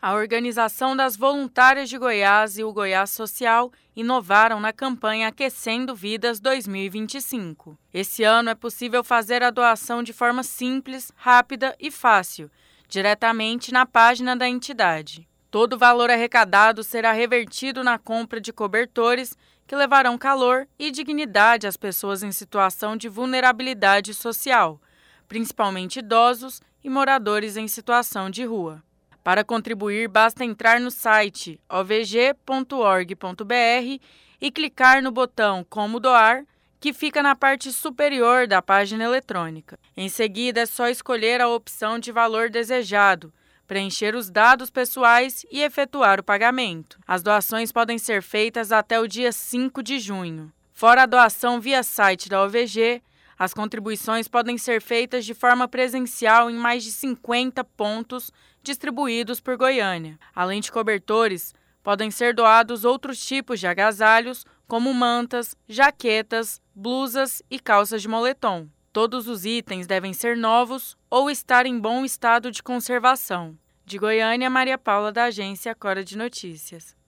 A Organização das Voluntárias de Goiás e o Goiás Social inovaram na campanha Aquecendo Vidas 2025. Esse ano é possível fazer a doação de forma simples, rápida e fácil, diretamente na página da entidade. Todo o valor arrecadado será revertido na compra de cobertores que levarão calor e dignidade às pessoas em situação de vulnerabilidade social, principalmente idosos e moradores em situação de rua. Para contribuir, basta entrar no site ovg.org.br e clicar no botão Como Doar, que fica na parte superior da página eletrônica. Em seguida, é só escolher a opção de valor desejado, preencher os dados pessoais e efetuar o pagamento. As doações podem ser feitas até o dia 5 de junho. Fora a doação via site da OVG, as contribuições podem ser feitas de forma presencial em mais de 50 pontos distribuídos por Goiânia. Além de cobertores, podem ser doados outros tipos de agasalhos, como mantas, jaquetas, blusas e calças de moletom. Todos os itens devem ser novos ou estar em bom estado de conservação. De Goiânia, Maria Paula, da agência Cora de Notícias.